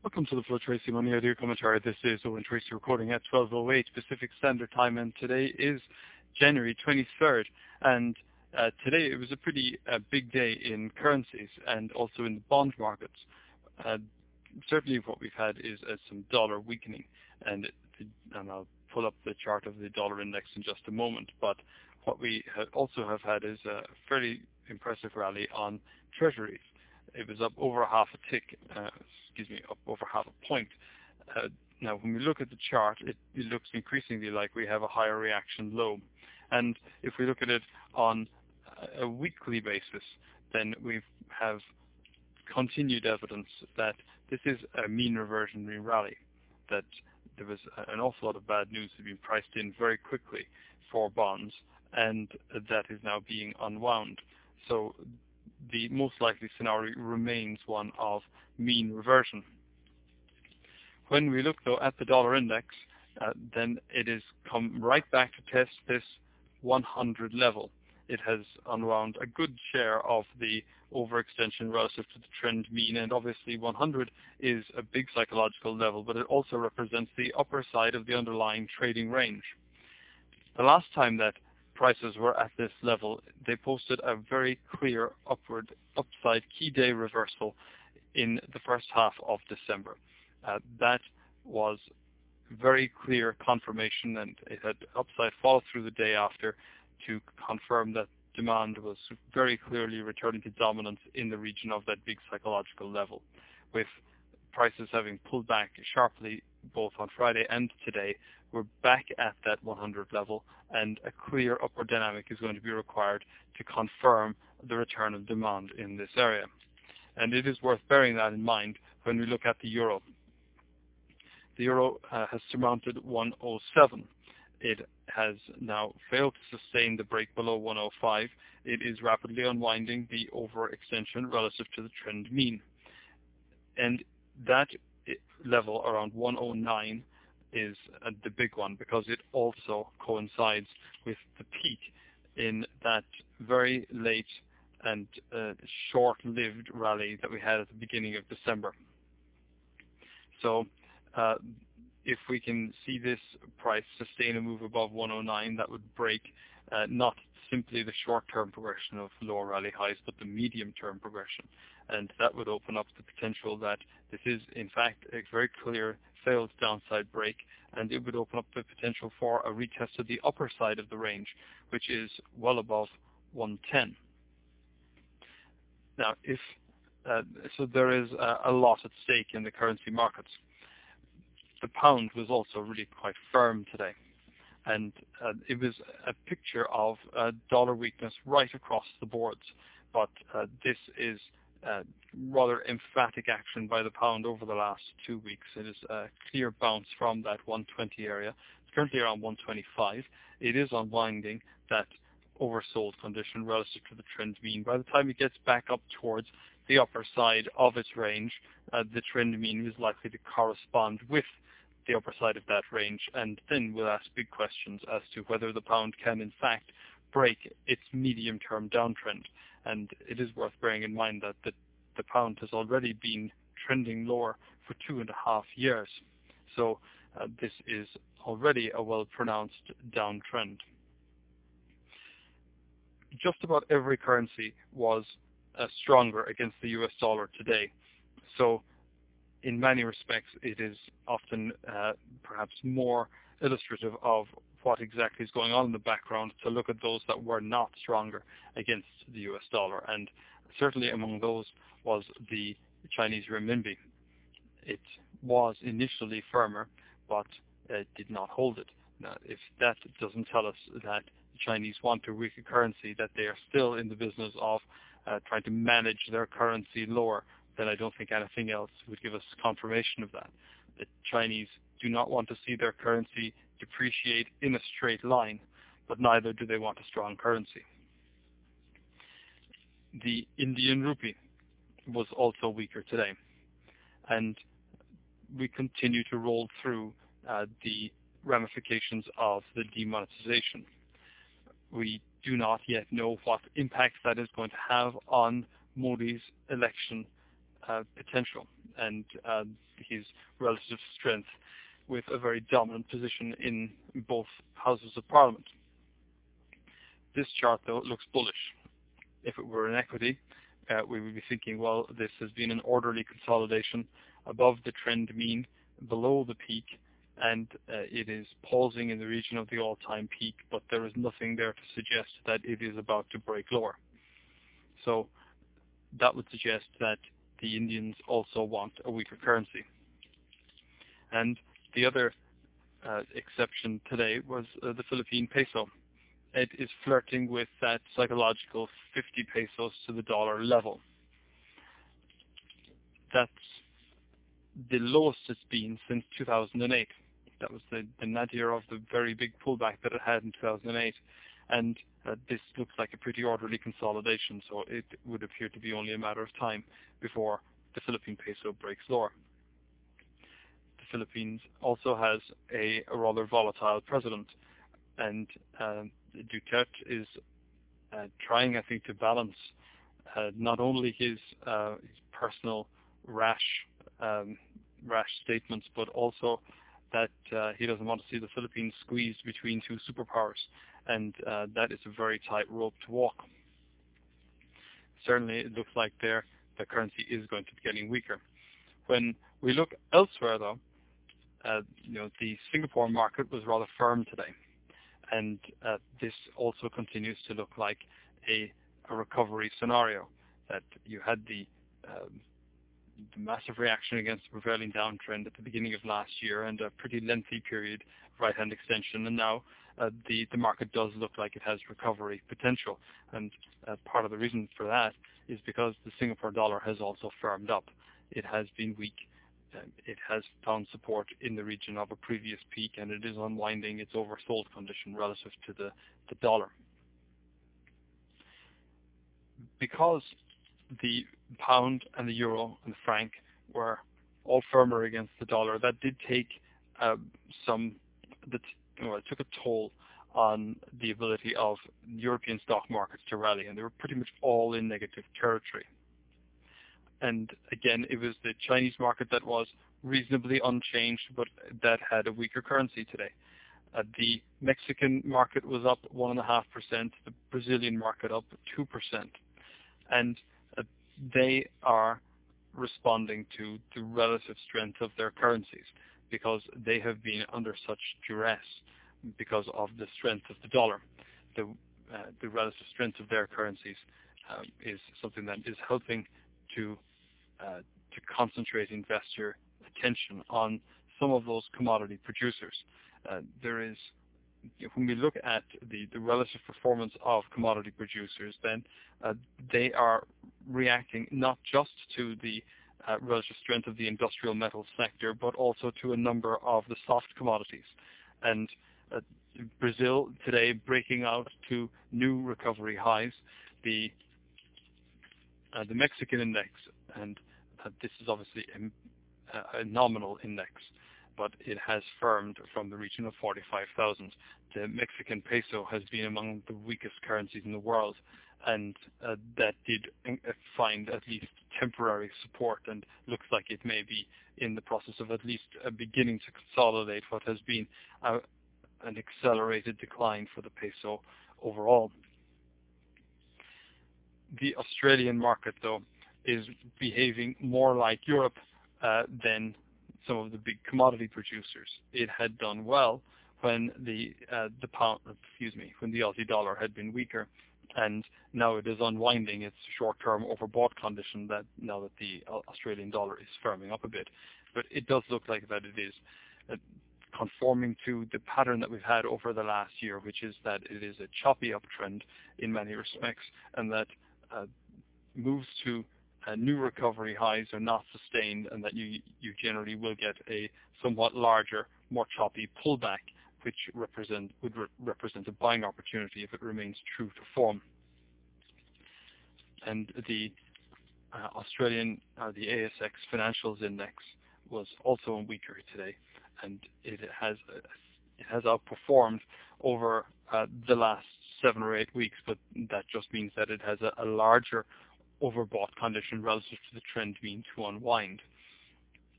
Welcome to the Flow Tracy Money Idea Commentary. This is Owen Tracy recording at 12:08 Pacific Standard Time, and today is January 23rd. And today it was a pretty big day in currencies and also in the bond markets. Certainly what we've had is some dollar weakening, and I'll pull up the chart of the dollar index in just a moment. But what we also have had is a fairly impressive rally on treasuries. It was up over half a tick, up over half a point. Now, when we look at the chart, it looks increasingly like we have a higher reaction low. And if we look at it on a weekly basis, then we have continued evidence that this is a mean reversionary rally, that there was an awful lot of bad news that had been priced in very quickly for bonds, and that is now being unwound. So the most likely scenario remains one of mean reversion. When we look, though, at the dollar index, then it has come right back to test this 100 level. It has unwound a good share of the overextension relative to the trend mean, and obviously 100 is a big psychological level, but it also represents the upper side of the underlying trading range. The last time that prices were at this level, they posted a very clear upside key day reversal in the first half of December. That was very clear confirmation, and it had upside follow through the day after to confirm that demand was very clearly returning to dominance in the region of that big psychological level. With prices having pulled back sharply both on Friday and today, we're back at that 100 level, and a clear upward dynamic is going to be required to confirm the return of demand in this area. And it is worth bearing that in mind when we look at the euro. The euro has surmounted 107. It has now failed to sustain the break below 105. It is rapidly unwinding the overextension relative to the trend mean. And that level around 109 is the big one, because it also coincides with the peak in that very late and short-lived rally that we had at the beginning of December. So if we can see this price sustain a move above 109, that would break not simply the short-term progression of lower rally highs, but the medium-term progression. And that would open up the potential that this is, in fact, a very clear failed downside break, and it would open up the potential for a retest of the upper side of the range, which is well above 110. Now, so there is a lot at stake in the currency markets. The pound was also really quite firm today, and it was a picture of dollar weakness right across the boards. But this is rather emphatic action by the pound over the last 2 weeks. It is a clear bounce from that 120 area. It's currently around 125. It is unwinding that oversold condition relative to the trend mean. By the time it gets back up towards the upper side of its range, the trend mean is likely to correspond with the upper side of that range, and then we'll ask big questions as to whether the pound can in fact break its medium-term downtrend. And it is worth bearing in mind that the pound has already been trending lower for 2.5 years. So this is already a well-pronounced downtrend. Just about every currency was stronger against the US dollar today. So in many respects, it is often perhaps more illustrative of what exactly is going on in the background to look at those that were not stronger against the US dollar. And certainly among those was the Chinese renminbi. It was initially firmer, but it did not hold it. Now, if that doesn't tell us that the Chinese want to weaken currency, that they are still in the business of trying to manage their currency lower, then I don't think anything else would give us confirmation of that. The Chinese do not want to see their currency depreciate in a straight line, but neither do they want a strong currency. The Indian rupee was also weaker today, and we continue to roll through the ramifications of the demonetization. We do not yet know what impact that is going to have on Modi's election potential. and his relative strength with a very dominant position in both houses of parliament. This chart, though, looks bullish. If it were an equity, we would be thinking, well, this has been an orderly consolidation above the trend mean, below the peak, and it is pausing in the region of the all-time peak, but there is nothing there to suggest that it is about to break lower. So that would suggest that the Indians also want a weaker currency. And the other exception today was the Philippine peso. It is flirting with that psychological 50 pesos to the dollar level. That's the lowest it's been since 2008. That was the nadir of the very big pullback that it had in 2008. And this looks like a pretty orderly consolidation, so it would appear to be only a matter of time before the Philippine peso breaks lower. The Philippines also has a rather volatile president, and Duterte is trying, I think, to balance not only his personal rash statements, but also that he doesn't want to see the Philippines squeezed between two superpowers, and that is a very tight rope to walk. Certainly, it looks like the currency is going to be getting weaker. When we look elsewhere, though, the Singapore market was rather firm today, and this also continues to look like a recovery scenario. That you had the massive reaction against the prevailing downtrend at the beginning of last year and a pretty lengthy period of right-hand extension, and now the market does look like it has recovery potential. And part of the reason for that is because the Singapore dollar has also firmed up. It has been weak. It has found support in the region of a previous peak, and it is unwinding its oversold condition relative to the dollar. Because the pound and the euro and the franc were all firmer against the dollar, that did take it took a toll on the ability of European stock markets to rally, and they were pretty much all in negative territory. And again, it was the Chinese market that was reasonably unchanged, but that had a weaker currency today. The Mexican market was up 1.5%, the Brazilian market up 2%. And they are responding to the relative strength of their currencies because they have been under such duress because of the strength of the dollar. The relative strength of their currencies is something that is helping to concentrate investor attention on some of those commodity producers. When we look at the relative performance of commodity producers, then they are reacting not just to the relative strength of the industrial metals sector, but also to a number of the soft commodities. And Brazil today breaking out to new recovery highs. The Mexican index, and this is obviously a nominal index, but it has firmed from the region of 45,000. The Mexican peso has been among the weakest currencies in the world, and that did find at least temporary support, and looks like it may be in the process of at least beginning to consolidate what has been an accelerated decline for the peso overall. The Australian market, though, is behaving more like Europe than some of the big commodity producers. It had done well when the Aussie dollar had been weaker, and now it is unwinding its short-term overbought condition that now that the Australian dollar is firming up a bit. But it does look like that it is conforming to the pattern that we've had over the last year, which is that it is a choppy uptrend in many respects, and that moves to new recovery highs are not sustained, and that you generally will get a somewhat larger, more choppy pullback, which would represent a buying opportunity if it remains true to form. And the Australian, the ASX Financials Index was also weaker today, and it has outperformed over the last 7 or 8 weeks, but that just means that it has a larger overbought condition relative to the trend mean to unwind.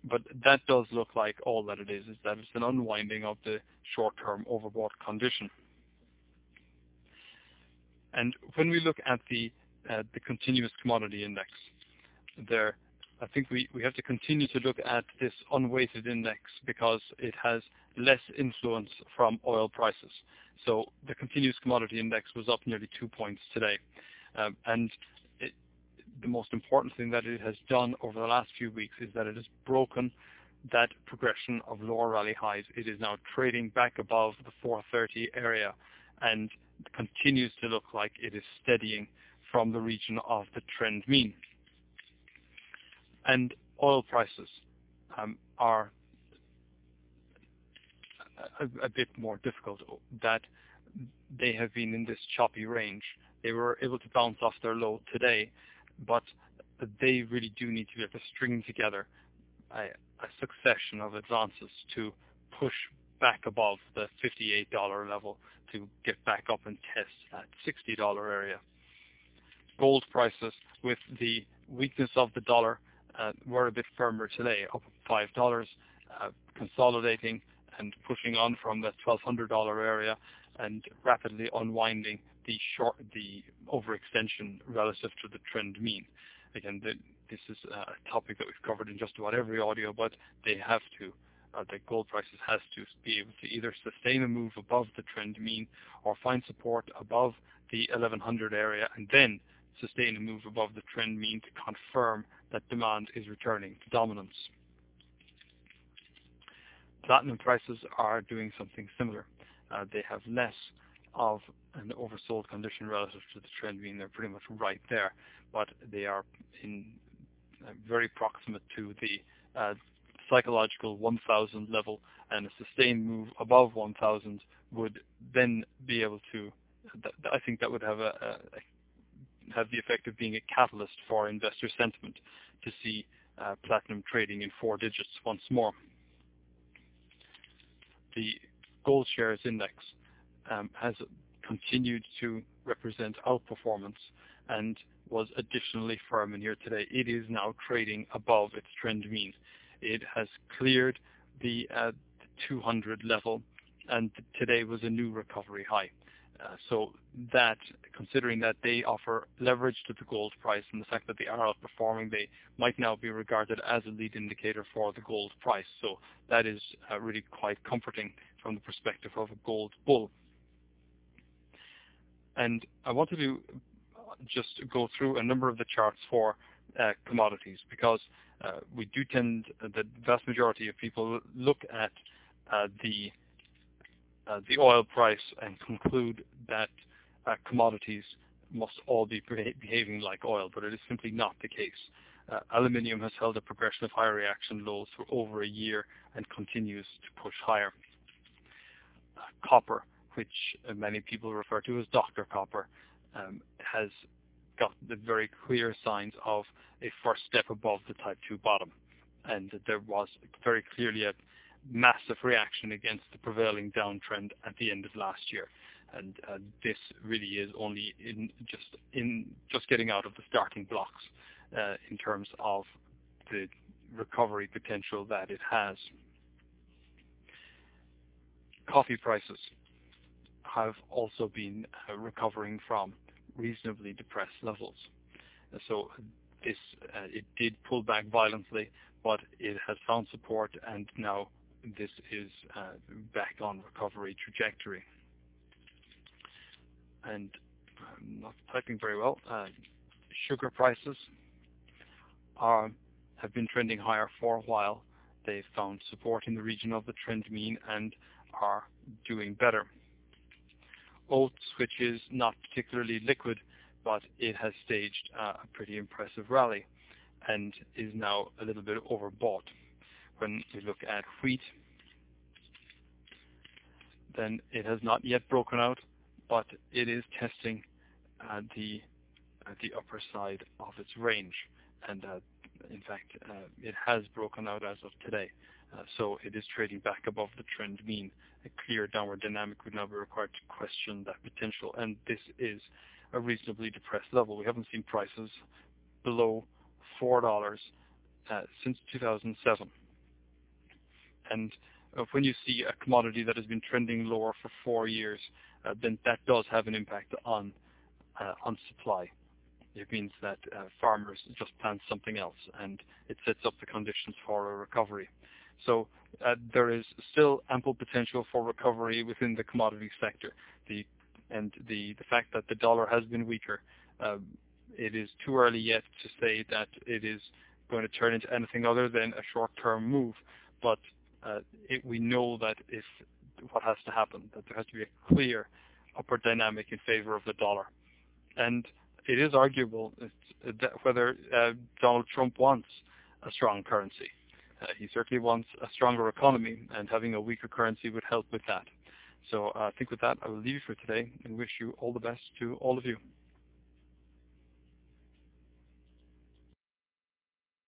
But that does look like all that it is that it's an unwinding of the short-term overbought condition. And when we look at the continuous commodity index, there, I think we have to continue to look at this unweighted index because it has less influence from oil prices. So the continuous commodity index was up nearly 2 points today. And the most important thing that it has done over the last few weeks is that it has broken that progression of lower rally highs. It is now trading back above the 430 area and continues to look like it is steadying from the region of the trend mean. And oil prices are a bit more difficult, that they have been in this choppy range. They were able to bounce off their low today, but they really do need to be able to string together a succession of advances to push back above the $58 level to get back up and test that $60 area. Gold prices, with the weakness of the dollar, were a bit firmer today, up $5, consolidating and pushing on from the $1,200 area and rapidly unwinding the overextension relative to the trend mean. Again, this is a topic that we've covered in just about every audio, but they have to, the gold prices has to be able to either sustain a move above the trend mean or find support above the 1100 area and then sustain a move above the trend mean to confirm that demand is returning to dominance. Platinum prices are doing something similar. They have less of an oversold condition relative to the trend mean. They're pretty much right there, but they are in very proximate to the psychological 1,000 level, and a sustained move above 1,000 would then be able to, I think that would have the effect of being a catalyst for investor sentiment to see platinum trading in 4 digits once more. The gold shares index has continued to represent outperformance and was additionally firm in here today. It is now trading above its trend mean. It has cleared the 200 level, and today was a new recovery high. So that, considering that they offer leverage to the gold price and the fact that they are outperforming, they might now be regarded as a lead indicator for the gold price. So that is really quite comforting from the perspective of a gold bull. And I wanted to just go through a number of the charts for commodities, because we do tend, the vast majority of people look at the oil price and conclude that commodities must all be behaving like oil, but it is simply not the case. Aluminium has held a progression of higher reaction lows for over a year and continues to push higher. Copper, which many people refer to as Dr. Copper, has got the very clear signs of a first step above the type 2 bottom. And there was very clearly a massive reaction against the prevailing downtrend at the end of last year. And this really is only just getting out of the starting blocks in terms of the recovery potential that it has. Coffee prices have also been recovering from reasonably depressed levels. So this it did pull back violently, but it has found support, and now this is back on recovery trajectory. And I'm not typing very well. Sugar prices have been trending higher for a while. They've found support in the region of the trend mean and are doing better. Oats, which is not particularly liquid, but it has staged a pretty impressive rally and is now a little bit overbought. When we look at wheat, then it has not yet broken out, but it is testing the upper side of its range, and in fact it has broken out as of today. So it is trading back above the trend mean. A clear downward dynamic would now be required to question that potential, and this is a reasonably depressed level. We haven't seen prices below $4 since 2007. And when you see a commodity that has been trending lower for 4 years, then that does have an impact on supply. It means that farmers just plant something else, and it sets up the conditions for a recovery. So there is still ample potential for recovery within the commodity sector. The fact that the dollar has been weaker, it is too early yet to say that it is going to turn into anything other than a short-term move. But we know that if what has to happen, that there has to be a clear upward dynamic in favor of the dollar. And it is arguable whether Donald Trump wants a strong currency. He certainly wants a stronger economy, and having a weaker currency would help with that. So I think with that, I will leave you for today and wish you all the best to all of you.